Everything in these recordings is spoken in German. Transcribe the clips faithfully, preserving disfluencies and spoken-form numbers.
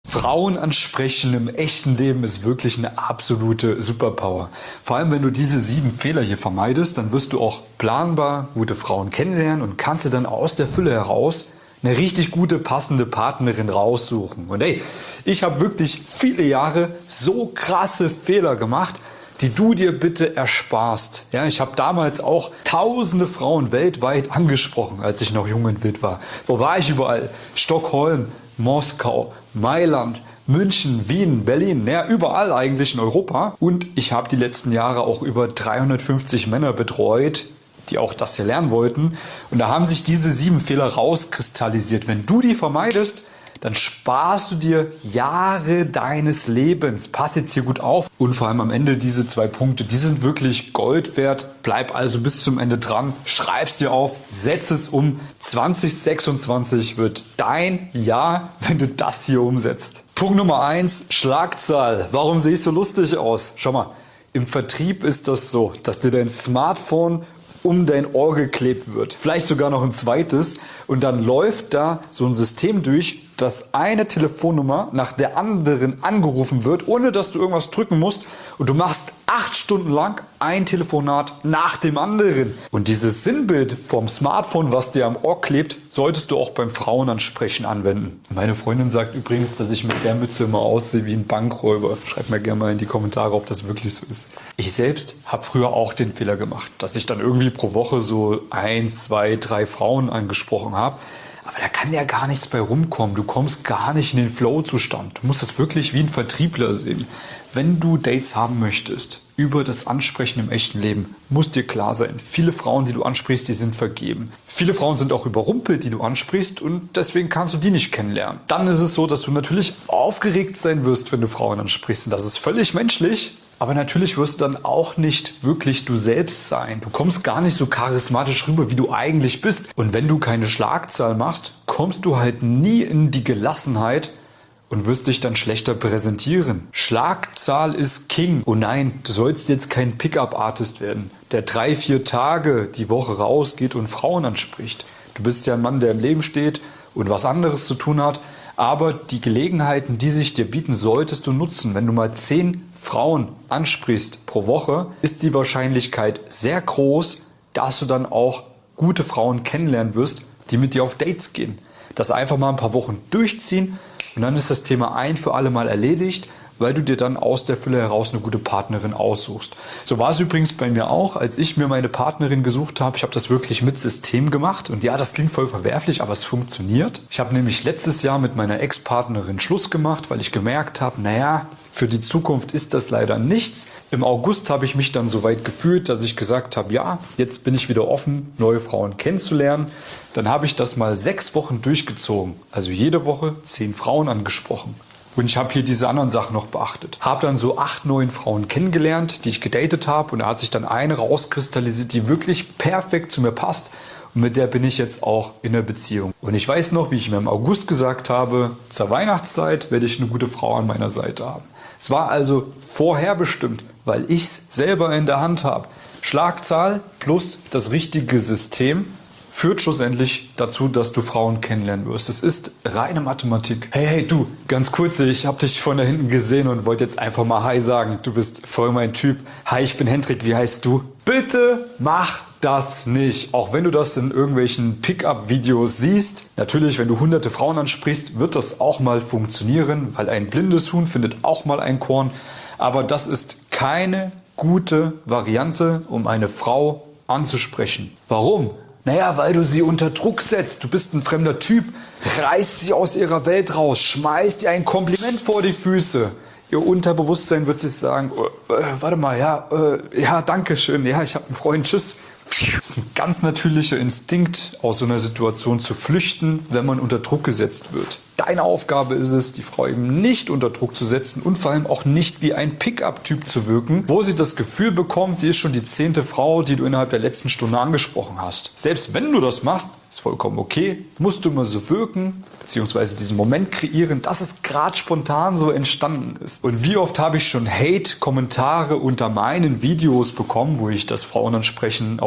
Frauen ansprechen im echten Leben ist wirklich eine absolute Superpower. Vor allem, wenn du diese sieben Fehler hier vermeidest, dann wirst du auch planbar gute Frauen kennenlernen und kannst dir dann aus der Fülle heraus eine richtig gute, passende Partnerin raussuchen. Und ey, ich habe wirklich viele Jahre so krasse Fehler gemacht, die du dir bitte ersparst. Ja, ich habe damals auch tausende Frauen weltweit angesprochen, als ich noch jung und wild war. Wo war ich überall? Stockholm, Moskau, Mailand, München, Wien, Berlin, ja, überall eigentlich in Europa. Und ich habe die letzten Jahre auch über dreihundertfünfzig Männer betreut, die auch das hier lernen wollten. Und da haben sich diese sieben Fehler rauskristallisiert. Wenn du die vermeidest, dann sparst du dir Jahre deines Lebens. Pass jetzt hier gut auf. Und vor allem am Ende diese zwei Punkte, die sind wirklich Gold wert. Bleib also bis zum Ende dran. Schreib's dir auf, setz es um. zwanzig sechsundzwanzig wird dein Jahr, wenn du das hier umsetzt. Punkt Nummer eins, Schlagzahl. Warum sehe ich so lustig aus? Schau mal, im Vertrieb ist das so, dass dir dein Smartphone um dein Ohr geklebt wird. Vielleicht sogar noch ein zweites. Und dann läuft da so ein System durch, dass eine Telefonnummer nach der anderen angerufen wird, ohne dass du irgendwas drücken musst. Und du machst acht Stunden lang ein Telefonat nach dem anderen. Und dieses Sinnbild vom Smartphone, was dir am Ohr klebt, solltest du auch beim Frauenansprechen anwenden. Meine Freundin sagt übrigens, dass ich mit der Mütze immer aussehe wie ein Bankräuber. Schreibt mir gerne mal in die Kommentare, ob das wirklich so ist. Ich selbst habe früher auch den Fehler gemacht, dass ich dann irgendwie pro Woche so ein, zwei, drei Frauen angesprochen habe. Aber da kann ja gar nichts bei rumkommen. Du kommst gar nicht in den Flow-Zustand. Du musst das wirklich wie ein Vertriebler sehen. Wenn du Dates haben möchtest über das Ansprechen im echten Leben, muss dir klar sein, viele Frauen, die du ansprichst, die sind vergeben. Viele Frauen sind auch überrumpelt, die du ansprichst, und deswegen kannst du die nicht kennenlernen. Dann ist es so, dass du natürlich aufgeregt sein wirst, wenn du Frauen ansprichst. Und das ist völlig menschlich. Aber natürlich wirst du dann auch nicht wirklich du selbst sein. Du kommst gar nicht so charismatisch rüber, wie du eigentlich bist. Und wenn du keine Schlagzahl machst, kommst du halt nie in die Gelassenheit und wirst dich dann schlechter präsentieren. Schlagzahl ist King. Oh nein, du sollst jetzt kein Pickup-Artist werden, der drei, vier Tage die Woche rausgeht und Frauen anspricht. Du bist ja ein Mann, der im Leben steht und was anderes zu tun hat. Aber die Gelegenheiten, die sich dir bieten, solltest du nutzen. Wenn du mal zehn Frauen ansprichst pro Woche, ist die Wahrscheinlichkeit sehr groß, dass du dann auch gute Frauen kennenlernen wirst, die mit dir auf Dates gehen. Das einfach mal ein paar Wochen durchziehen und dann ist das Thema ein für alle Mal erledigt, weil du dir dann aus der Fülle heraus eine gute Partnerin aussuchst. So war es übrigens bei mir auch, als ich mir meine Partnerin gesucht habe. Ich habe das wirklich mit System gemacht und ja, das klingt voll verwerflich, aber es funktioniert. Ich habe nämlich letztes Jahr mit meiner Ex-Partnerin Schluss gemacht, weil ich gemerkt habe, naja, für die Zukunft ist das leider nichts. Im August habe ich mich dann so weit gefühlt, dass ich gesagt habe, ja, jetzt bin ich wieder offen, neue Frauen kennenzulernen. Dann habe ich das mal sechs Wochen durchgezogen, also jede Woche zehn Frauen angesprochen. Und ich habe hier diese anderen Sachen noch beachtet. Habe dann so acht, neun Frauen kennengelernt, die ich gedatet habe. Und da hat sich dann eine rauskristallisiert, die wirklich perfekt zu mir passt. Und mit der bin ich jetzt auch in der Beziehung. Und ich weiß noch, wie ich mir im August gesagt habe, zur Weihnachtszeit werde ich eine gute Frau an meiner Seite haben. Es war also vorherbestimmt, weil ich es selber in der Hand habe. Schlagzahl plus das richtige System führt schlussendlich dazu, dass du Frauen kennenlernen wirst. Es ist reine Mathematik. Hey, hey, du, ganz kurz, ich habe dich von da hinten gesehen und wollte jetzt einfach mal Hi sagen. Du bist voll mein Typ. Hi, ich bin Hendrik, wie heißt du? Bitte mach das nicht. Auch wenn du das in irgendwelchen Pickup-Videos siehst. Natürlich, wenn du hunderte Frauen ansprichst, wird das auch mal funktionieren, weil ein blindes Huhn findet auch mal ein Korn. Aber das ist keine gute Variante, um eine Frau anzusprechen. Warum? Naja, weil du sie unter Druck setzt. Du bist ein fremder Typ, reißt sie aus ihrer Welt raus, schmeißt ihr ein Kompliment vor die Füße. Ihr Unterbewusstsein wird sich sagen, äh, äh, warte mal, ja, äh, ja, danke schön, ja, ich habe einen Freund, tschüss. Das ist ein ganz natürlicher Instinkt, aus so einer Situation zu flüchten, wenn man unter Druck gesetzt wird. Deine Aufgabe ist es, die Frau eben nicht unter Druck zu setzen und vor allem auch nicht wie ein Pickup-Typ zu wirken, wo sie das Gefühl bekommt, sie ist schon die zehnte Frau, die du innerhalb der letzten Stunde angesprochen hast. Selbst wenn du das machst, ist vollkommen okay, musst du immer so wirken, beziehungsweise diesen Moment kreieren, dass es gerade spontan so entstanden ist. Und wie oft habe ich schon Hate-Kommentare unter meinen Videos bekommen, wo ich das Frauenansprechen auch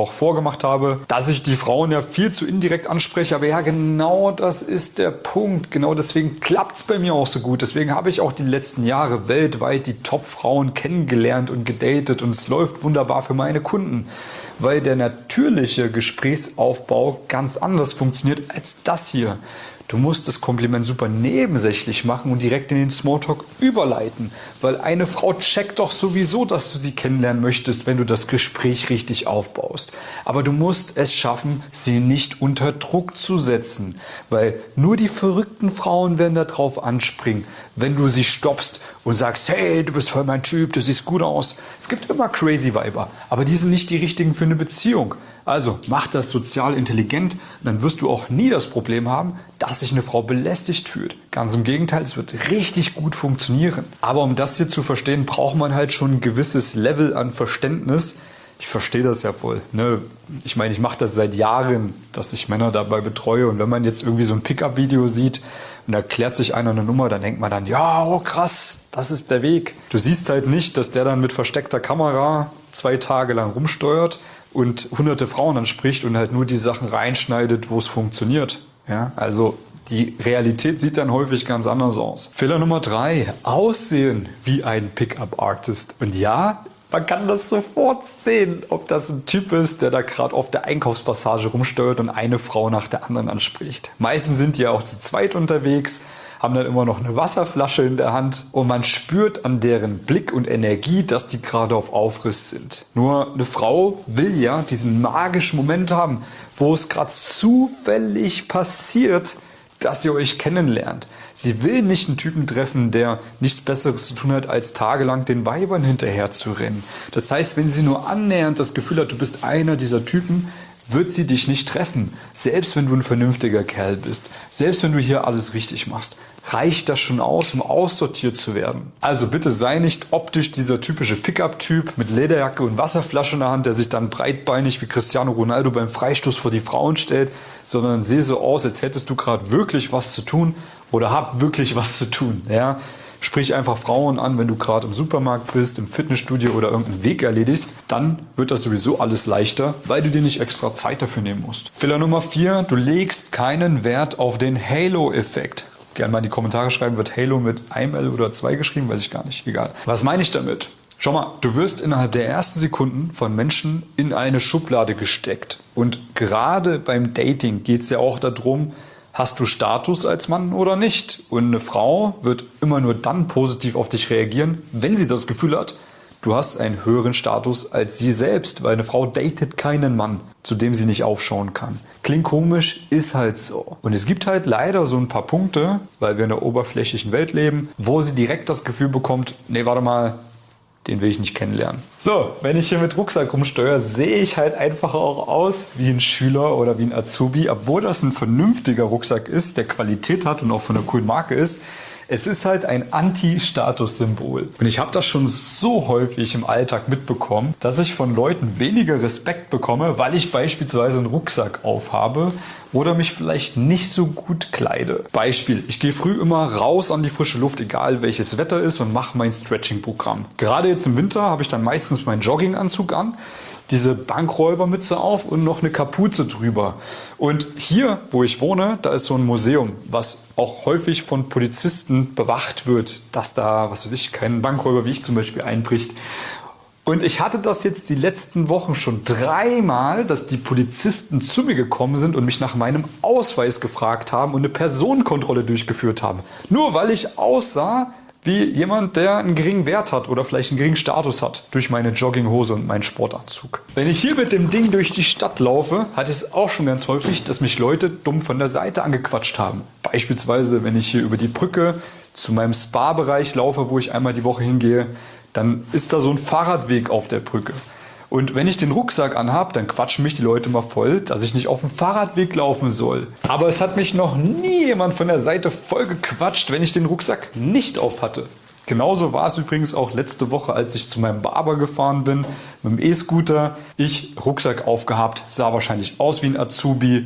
auch vorgemacht habe, dass ich die Frauen ja viel zu indirekt anspreche. Aber ja, genau das ist der Punkt. Genau deswegen klappt es bei mir auch so gut. Deswegen habe ich auch die letzten Jahre weltweit die Top-Frauen kennengelernt und gedatet. Und es läuft wunderbar für meine Kunden, weil der natürliche Gesprächsaufbau ganz anders funktioniert als das hier. Du musst das Kompliment super nebensächlich machen und direkt in den Smalltalk überleiten, weil eine Frau checkt doch sowieso, dass du sie kennenlernen möchtest, wenn du das Gespräch richtig aufbaust. Aber du musst es schaffen, sie nicht unter Druck zu setzen, weil nur die verrückten Frauen werden da drauf anspringen, wenn du sie stoppst und sagst, hey, du bist voll mein Typ, du siehst gut aus. Es gibt immer crazy Weiber, aber die sind nicht die richtigen für eine Beziehung. Also mach das sozial intelligent, dann wirst du auch nie das Problem haben, dass sich eine Frau belästigt fühlt. Ganz im Gegenteil, es wird richtig gut funktionieren. Aber um das hier zu verstehen, braucht man halt schon ein gewisses Level an Verständnis. Ich verstehe das ja voll. Ne? Ich meine, ich mache das seit Jahren, dass ich Männer dabei betreue. Und wenn man jetzt irgendwie so ein Pickup-Video sieht und da klärt sich einer eine Nummer, dann denkt man dann, ja, oh krass, das ist der Weg. Du siehst halt nicht, dass der dann mit versteckter Kamera zwei Tage lang rumsteuert und hunderte Frauen anspricht und halt nur die Sachen reinschneidet, wo es funktioniert. Ja, also die Realität sieht dann häufig ganz anders aus. Fehler Nummer drei, aussehen wie ein Pickup-Artist. Und ja, man kann das sofort sehen, ob das ein Typ ist, der da gerade auf der Einkaufspassage rumsteuert und eine Frau nach der anderen anspricht. Meistens sind die ja auch zu zweit unterwegs, haben dann immer noch eine Wasserflasche in der Hand und man spürt an deren Blick und Energie, dass die gerade auf Aufriss sind. Nur eine Frau will ja diesen magischen Moment haben, wo es gerade zufällig passiert, dass ihr euch kennenlernt. Sie will nicht einen Typen treffen, der nichts Besseres zu tun hat, als tagelang den Weibern hinterher zu rennen. Das heißt, wenn sie nur annähernd das Gefühl hat, du bist einer dieser Typen, wird sie dich nicht treffen. Selbst wenn du ein vernünftiger Kerl bist, selbst wenn du hier alles richtig machst, reicht das schon aus, um aussortiert zu werden. Also bitte sei nicht optisch dieser typische Pickup-Typ mit Lederjacke und Wasserflasche in der Hand, der sich dann breitbeinig wie Cristiano Ronaldo beim Freistoß vor die Frauen stellt, sondern sehe so aus, als hättest du gerade wirklich was zu tun oder hab wirklich was zu tun. Ja? Sprich einfach Frauen an, wenn du gerade im Supermarkt bist, im Fitnessstudio oder irgendeinen Weg erledigst, dann wird das sowieso alles leichter, weil du dir nicht extra Zeit dafür nehmen musst. Fehler Nummer vier, du legst keinen Wert auf den Halo-Effekt. Gerne mal in die Kommentare schreiben, wird Halo mit einem L oder zwei geschrieben, weiß ich gar nicht, egal. Was meine ich damit? Schau mal, du wirst innerhalb der ersten Sekunden von Menschen in eine Schublade gesteckt. Und gerade beim Dating geht es ja auch darum, hast du Status als Mann oder nicht? Und eine Frau wird immer nur dann positiv auf dich reagieren, wenn sie das Gefühl hat, du hast einen höheren Status als sie selbst, weil eine Frau datet keinen Mann, zu dem sie nicht aufschauen kann. Klingt komisch, ist halt so. Und es gibt halt leider so ein paar Punkte, weil wir in der oberflächlichen Welt leben, wo sie direkt das Gefühl bekommt, nee, warte mal, den will ich nicht kennenlernen. So, wenn ich hier mit Rucksack rumsteuere, sehe ich halt einfach auch aus wie ein Schüler oder wie ein Azubi, obwohl das ein vernünftiger Rucksack ist, der Qualität hat und auch von einer coolen Marke ist. Es ist halt ein Anti-Status-Symbol. Und ich habe das schon so häufig im Alltag mitbekommen, dass ich von Leuten weniger Respekt bekomme, weil ich beispielsweise einen Rucksack aufhabe oder mich vielleicht nicht so gut kleide. Beispiel, ich gehe früh immer raus an die frische Luft, egal welches Wetter ist, und mache mein Stretching-Programm. Gerade jetzt im Winter habe ich dann meistens meinen Jogginganzug an, diese Bankräubermütze auf und noch eine Kapuze drüber. Und hier, wo ich wohne, da ist so ein Museum, was auch häufig von Polizisten bewacht wird, dass da, was weiß ich, kein Bankräuber wie ich zum Beispiel einbricht. Und ich hatte das jetzt die letzten Wochen schon dreimal, dass die Polizisten zu mir gekommen sind und mich nach meinem Ausweis gefragt haben und eine Personenkontrolle durchgeführt haben. Nur weil ich aussah wie jemand, der einen geringen Wert hat oder vielleicht einen geringen Status hat durch meine Jogginghose und meinen Sportanzug. Wenn ich hier mit dem Ding durch die Stadt laufe, hatte ich es auch schon ganz häufig, dass mich Leute dumm von der Seite angequatscht haben. Beispielsweise, wenn ich hier über die Brücke zu meinem Spa-Bereich laufe, wo ich einmal die Woche hingehe, dann ist da so ein Fahrradweg auf der Brücke. Und wenn ich den Rucksack anhab, dann quatschen mich die Leute mal voll, dass ich nicht auf dem Fahrradweg laufen soll. Aber es hat mich noch nie jemand von der Seite voll gequatscht, wenn ich den Rucksack nicht auf hatte. Genauso war es übrigens auch letzte Woche, als ich zu meinem Barber gefahren bin, mit dem E-Scooter. Ich Rucksack aufgehabt, sah wahrscheinlich aus wie ein Azubi, bin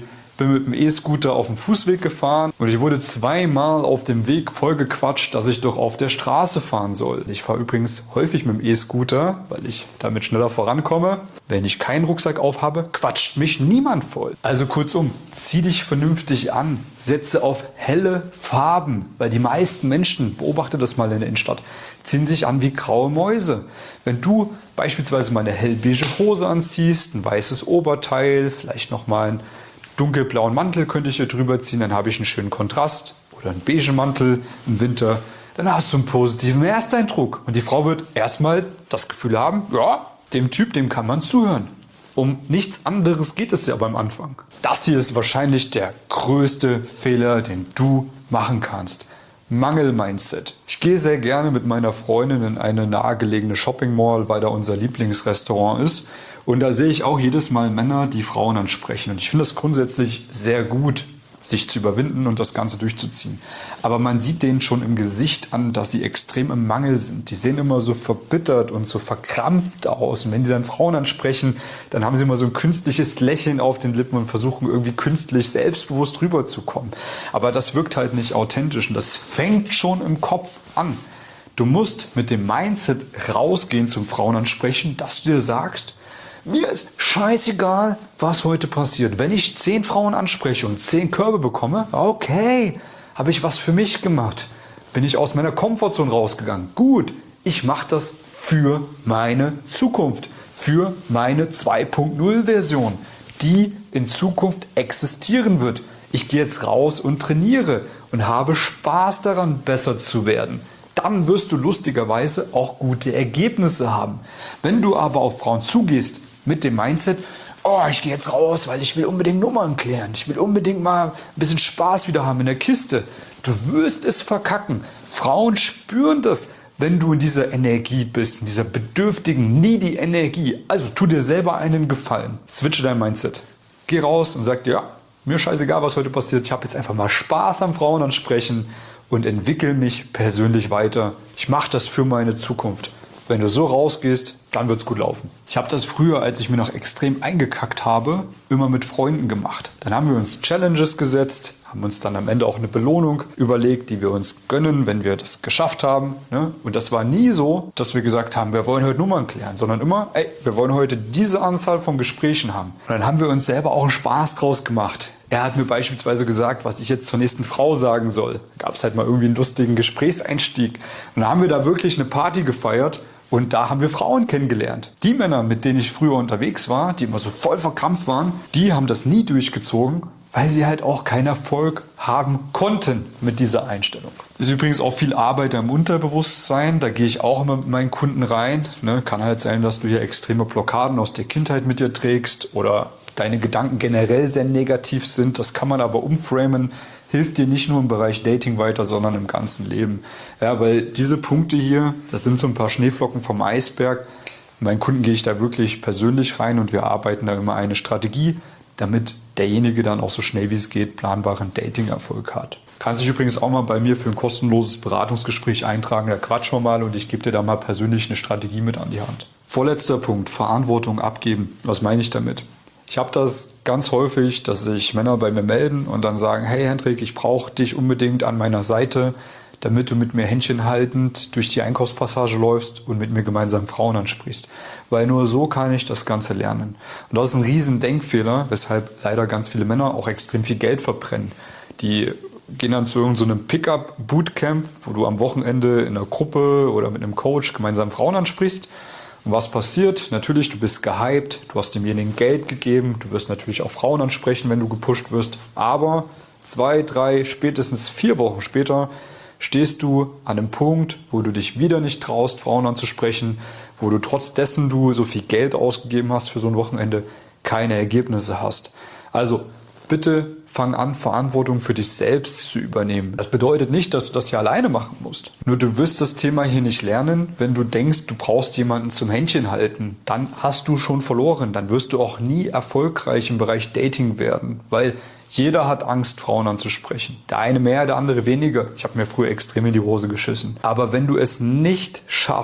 bin mit dem E-Scooter auf dem Fußweg gefahren und ich wurde zweimal auf dem Weg vollgequatscht, dass ich doch auf der Straße fahren soll. Ich fahre übrigens häufig mit dem E-Scooter, weil ich damit schneller vorankomme. Wenn ich keinen Rucksack aufhabe, quatscht mich niemand voll. Also kurzum, zieh dich vernünftig an, setze auf helle Farben, weil die meisten Menschen, beobachte das mal in der Innenstadt, ziehen sich an wie graue Mäuse. Wenn du beispielsweise mal eine hellbeige Hose anziehst, ein weißes Oberteil, vielleicht nochmal einen dunkelblauen Mantel könnte ich hier drüber ziehen, dann habe ich einen schönen Kontrast, oder einen beigen Mantel im Winter, dann hast du einen positiven Ersteindruck. Und die Frau wird erstmal das Gefühl haben, ja, dem Typ, dem kann man zuhören. Um nichts anderes geht es ja beim Anfang. Das hier ist wahrscheinlich der größte Fehler, den du machen kannst. Mangel-Mindset. Ich gehe sehr gerne mit meiner Freundin in eine nahegelegene Shopping Mall, weil da unser Lieblingsrestaurant ist. Und da sehe ich auch jedes Mal Männer, die Frauen ansprechen. Und ich finde es grundsätzlich sehr gut, sich zu überwinden und das Ganze durchzuziehen. Aber man sieht denen schon im Gesicht an, dass sie extrem im Mangel sind. Die sehen immer so verbittert und so verkrampft aus. Und wenn sie dann Frauen ansprechen, dann haben sie immer so ein künstliches Lächeln auf den Lippen und versuchen irgendwie künstlich selbstbewusst rüberzukommen. Aber das wirkt halt nicht authentisch und das fängt schon im Kopf an. Du musst mit dem Mindset rausgehen zum Frauenansprechen, dass du dir sagst, mir ist scheißegal, was heute passiert. Wenn ich zehn Frauen anspreche und zehn Körbe bekomme, okay, habe ich was für mich gemacht. Bin ich aus meiner Komfortzone rausgegangen. Gut, ich mache das für meine Zukunft, für meine zwei Punkt null Version, die in Zukunft existieren wird. Ich gehe jetzt raus und trainiere und habe Spaß daran, besser zu werden. Dann wirst du lustigerweise auch gute Ergebnisse haben. Wenn du aber auf Frauen zugehst mit dem Mindset, oh, ich gehe jetzt raus, weil ich will unbedingt Nummern klären. Ich will unbedingt mal ein bisschen Spaß wieder haben in der Kiste. Du wirst es verkacken. Frauen spüren das, wenn du in dieser Energie bist, in dieser bedürftigen, needy Energie. Also tu dir selber einen Gefallen. Switche dein Mindset. Geh raus und sag dir, ja, mir scheißegal, was heute passiert. Ich habe jetzt einfach mal Spaß am Frauenansprechen und entwickle mich persönlich weiter. Ich mache das für meine Zukunft. Wenn du so rausgehst, dann wird es gut laufen. Ich habe das früher, als ich mir noch extrem eingekackt habe, immer mit Freunden gemacht. Dann haben wir uns Challenges gesetzt, haben uns dann am Ende auch eine Belohnung überlegt, die wir uns gönnen, wenn wir das geschafft haben. Und das war nie so, dass wir gesagt haben, wir wollen heute Nummern klären, sondern immer, ey, wir wollen heute diese Anzahl von Gesprächen haben. Und dann haben wir uns selber auch einen Spaß draus gemacht. Er hat mir beispielsweise gesagt, was ich jetzt zur nächsten Frau sagen soll. Da gab es halt mal irgendwie einen lustigen Gesprächseinstieg. Und dann haben wir da wirklich eine Party gefeiert. Und da haben wir Frauen kennengelernt. Die Männer, mit denen ich früher unterwegs war, die immer so voll verkrampft waren, die haben das nie durchgezogen, weil sie halt auch keinen Erfolg haben konnten mit dieser Einstellung. Das ist übrigens auch viel Arbeit im Unterbewusstsein. Da gehe ich auch immer mit meinen Kunden rein. Ne, kann halt sein, dass du hier extreme Blockaden aus der Kindheit mit dir trägst oder deine Gedanken generell sehr negativ sind. Das kann man aber umframen. Hilft dir nicht nur im Bereich Dating weiter, sondern im ganzen Leben. Ja, weil diese Punkte hier, das sind so ein paar Schneeflocken vom Eisberg. Mit meinen Kunden gehe ich da wirklich persönlich rein und wir arbeiten da immer eine Strategie, damit derjenige dann auch so schnell wie es geht planbaren Dating-Erfolg hat. Kannst dich übrigens auch mal bei mir für ein kostenloses Beratungsgespräch eintragen, da quatschen wir mal und ich gebe dir da mal persönlich eine Strategie mit an die Hand. Vorletzter Punkt, Verantwortung abgeben. Was meine ich damit? Ich habe das ganz häufig, dass sich Männer bei mir melden und dann sagen, hey Hendrik, ich brauche dich unbedingt an meiner Seite, damit du mit mir Händchen haltend durch die Einkaufspassage läufst und mit mir gemeinsam Frauen ansprichst. Weil nur so kann ich das Ganze lernen. Und das ist ein riesen Denkfehler, weshalb leider ganz viele Männer auch extrem viel Geld verbrennen. Die gehen dann zu irgendeinem Pickup-Bootcamp, wo du am Wochenende in einer Gruppe oder mit einem Coach gemeinsam Frauen ansprichst. Und was passiert? Natürlich, du bist gehypt, du hast demjenigen Geld gegeben, du wirst natürlich auch Frauen ansprechen, wenn du gepusht wirst. Aber zwei, drei, spätestens vier Wochen später stehst du an einem Punkt, wo du dich wieder nicht traust, Frauen anzusprechen, wo du trotz dessen du so viel Geld ausgegeben hast für so ein Wochenende, keine Ergebnisse hast. Also bitte fang an, Verantwortung für dich selbst zu übernehmen. Das bedeutet nicht, dass du das hier alleine machen musst. Nur du wirst das Thema hier nicht lernen, wenn du denkst, du brauchst jemanden zum Händchen halten. Dann hast du schon verloren. Dann wirst du auch nie erfolgreich im Bereich Dating werden, weil jeder hat Angst, Frauen anzusprechen. Der eine mehr, der andere weniger. Ich habe mir früher extrem in die Hose geschissen. Aber wenn du es nicht schaffst,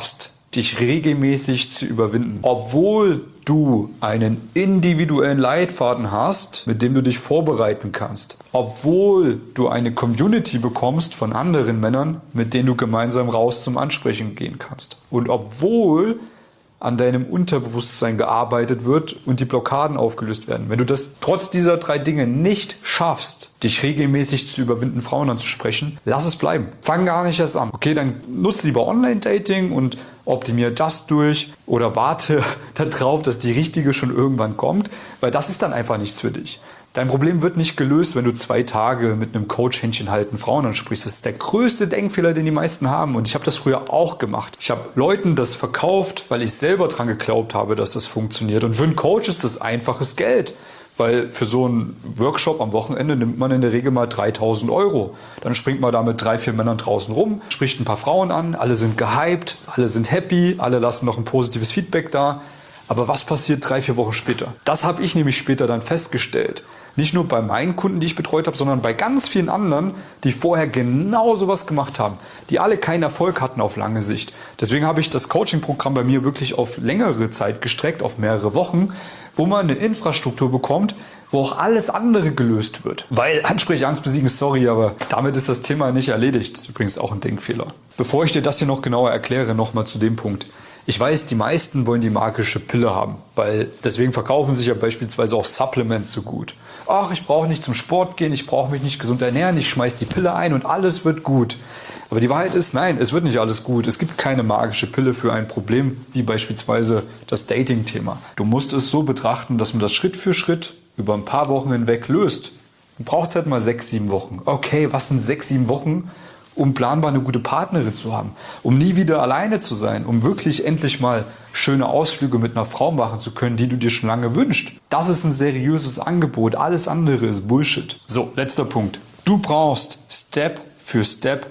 dich regelmäßig zu überwinden. Obwohl du einen individuellen Leitfaden hast, mit dem du dich vorbereiten kannst. Obwohl du eine Community bekommst von anderen Männern, mit denen du gemeinsam raus zum Ansprechen gehen kannst. Und obwohl an deinem Unterbewusstsein gearbeitet wird und die Blockaden aufgelöst werden. Wenn du das trotz dieser drei Dinge nicht schaffst, dich regelmäßig zu überwinden, Frauen anzusprechen, lass es bleiben. Fang gar nicht erst an. Okay, dann nutze lieber Online-Dating und optimiere das durch oder warte darauf, dass die richtige schon irgendwann kommt, weil das ist dann einfach nichts für dich. Dein Problem wird nicht gelöst, wenn du zwei Tage mit einem Coach Händchen halten Frauen ansprichst. Das ist der größte Denkfehler, den die meisten haben. Und ich habe das früher auch gemacht. Ich habe Leuten das verkauft, weil ich selber dran geglaubt habe, dass das funktioniert. Und für einen Coach ist das einfaches Geld. Weil für so einen Workshop am Wochenende nimmt man in der Regel mal dreitausend Euro. Dann springt man da mit drei, vier Männern draußen rum, spricht ein paar Frauen an, alle sind gehypt, alle sind happy, alle lassen noch ein positives Feedback da. Aber was passiert drei, vier Wochen später? Das habe ich nämlich später dann festgestellt. Nicht nur bei meinen Kunden, die ich betreut habe, sondern bei ganz vielen anderen, die vorher genau sowas gemacht haben, die alle keinen Erfolg hatten auf lange Sicht. Deswegen habe ich das Coaching-Programm bei mir wirklich auf längere Zeit gestreckt, auf mehrere Wochen, wo man eine Infrastruktur bekommt, wo auch alles andere gelöst wird. Weil Ansprechangst besiegen, sorry, aber damit ist das Thema nicht erledigt. Das ist übrigens auch ein Denkfehler. Bevor ich dir das hier noch genauer erkläre, nochmal zu dem Punkt. Ich weiß, die meisten wollen die magische Pille haben, weil deswegen verkaufen sich ja beispielsweise auch Supplements so gut. Ach, ich brauche nicht zum Sport gehen, ich brauche mich nicht gesund ernähren, ich schmeiß die Pille ein und alles wird gut. Aber die Wahrheit ist, nein, es wird nicht alles gut. Es gibt keine magische Pille für ein Problem, wie beispielsweise das Dating-Thema. Du musst es so betrachten, dass man das Schritt für Schritt über ein paar Wochen hinweg löst. Du brauchst halt mal sechs, sieben Wochen. Okay, was sind sechs, sieben Wochen? Um planbar eine gute Partnerin zu haben, um nie wieder alleine zu sein, um wirklich endlich mal schöne Ausflüge mit einer Frau machen zu können, die du dir schon lange wünschst. Das ist ein seriöses Angebot, alles andere ist Bullshit. So, letzter Punkt. Du brauchst Step für Step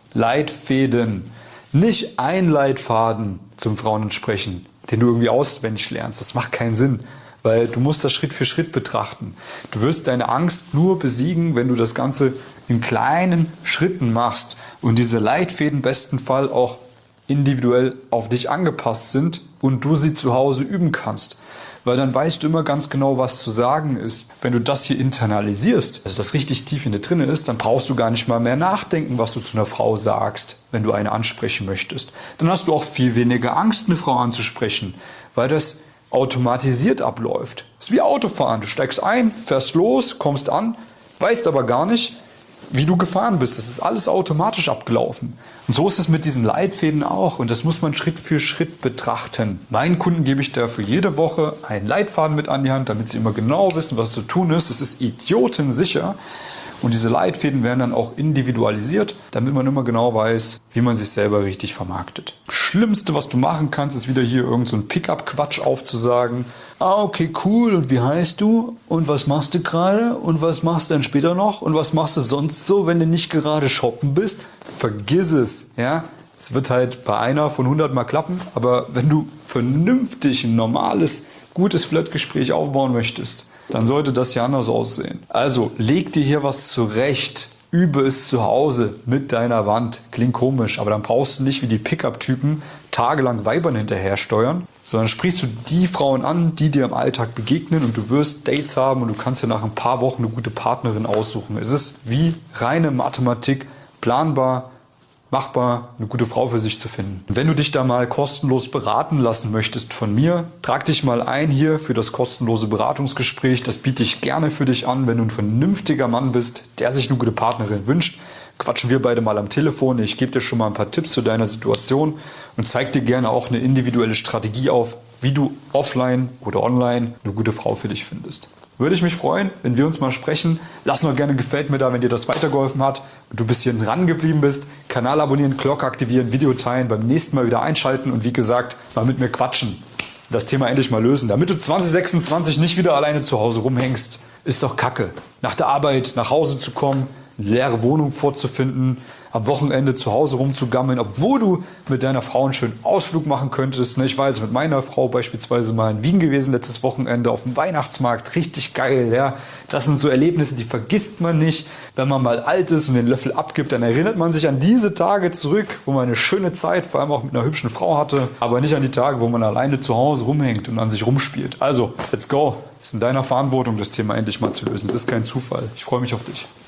Leitfäden, nicht ein Leitfaden zum Frauenansprechen, den du irgendwie auswendig lernst. Das macht keinen Sinn. Weil du musst das Schritt für Schritt betrachten. Du wirst deine Angst nur besiegen, wenn du das Ganze in kleinen Schritten machst und diese Leitfäden im besten Fall auch individuell auf dich angepasst sind und du sie zu Hause üben kannst. Weil dann weißt du immer ganz genau, was zu sagen ist. Wenn du das hier internalisierst, also das richtig tief in dir drin ist, dann brauchst du gar nicht mal mehr nachdenken, was du zu einer Frau sagst, wenn du eine ansprechen möchtest. Dann hast du auch viel weniger Angst, eine Frau anzusprechen, weil das automatisiert abläuft. Es ist wie Autofahren. Du steigst ein, fährst los, kommst an, weißt aber gar nicht, wie du gefahren bist. Das ist alles automatisch abgelaufen. Und so ist es mit diesen Leitfäden auch. Und das muss man Schritt für Schritt betrachten. Meinen Kunden gebe ich dafür jede Woche einen Leitfaden mit an die Hand, damit sie immer genau wissen, was zu tun ist. Das ist idiotensicher. Und diese Leitfäden werden dann auch individualisiert, damit man immer genau weiß, wie man sich selber richtig vermarktet. Schlimmste, was du machen kannst, ist wieder hier irgend so ein Pickup-Quatsch aufzusagen. Ah, okay, cool. Und wie heißt du? Und was machst du gerade? Und was machst du dann später noch? Und was machst du sonst so, wenn du nicht gerade shoppen bist? Vergiss es, ja. Es wird halt bei einer von hundert Mal klappen, aber wenn du vernünftig ein normales, gutes Flirtgespräch aufbauen möchtest, dann sollte das ja anders aussehen. Also leg dir hier was zurecht, übe es zu Hause mit deiner Wand. Klingt komisch, aber dann brauchst du nicht wie die Pickup-Typen tagelang Weibern hinterher steuern, sondern sprichst du die Frauen an, die dir im Alltag begegnen und du wirst Dates haben und du kannst dir nach ein paar Wochen eine gute Partnerin aussuchen. Es ist wie reine Mathematik, planbar, machbar, eine gute Frau für sich zu finden. Und wenn du dich da mal kostenlos beraten lassen möchtest von mir, trag dich mal ein hier für das kostenlose Beratungsgespräch. Das biete ich gerne für dich an, wenn du ein vernünftiger Mann bist, der sich eine gute Partnerin wünscht. Quatschen wir beide mal am Telefon. Ich gebe dir schon mal ein paar Tipps zu deiner Situation und zeige dir gerne auch eine individuelle Strategie auf, wie du offline oder online eine gute Frau für dich findest. Würde ich mich freuen, wenn wir uns mal sprechen. Lass noch gerne gefällt mir da, wenn dir das weitergeholfen hat und du bis hier dran geblieben bist. Kanal abonnieren, Glocke aktivieren, Video teilen, beim nächsten Mal wieder einschalten und wie gesagt, mal mit mir quatschen. Das Thema endlich mal lösen, damit du zwanzig sechsundzwanzig nicht wieder alleine zu Hause rumhängst. Ist doch Kacke. Nach der Arbeit nach Hause zu kommen, eine leere Wohnung vorzufinden, am Wochenende zu Hause rumzugammeln, obwohl du mit deiner Frau einen schönen Ausflug machen könntest. Ich war jetzt mit meiner Frau beispielsweise mal in Wien gewesen letztes Wochenende auf dem Weihnachtsmarkt. Richtig geil, ja. Das sind so Erlebnisse, die vergisst man nicht. Wenn man mal alt ist und den Löffel abgibt, dann erinnert man sich an diese Tage zurück, wo man eine schöne Zeit, vor allem auch mit einer hübschen Frau hatte, aber nicht an die Tage, wo man alleine zu Hause rumhängt und an sich rumspielt. Also, let's go. Es ist in deiner Verantwortung, das Thema endlich mal zu lösen. Es ist kein Zufall. Ich freue mich auf dich.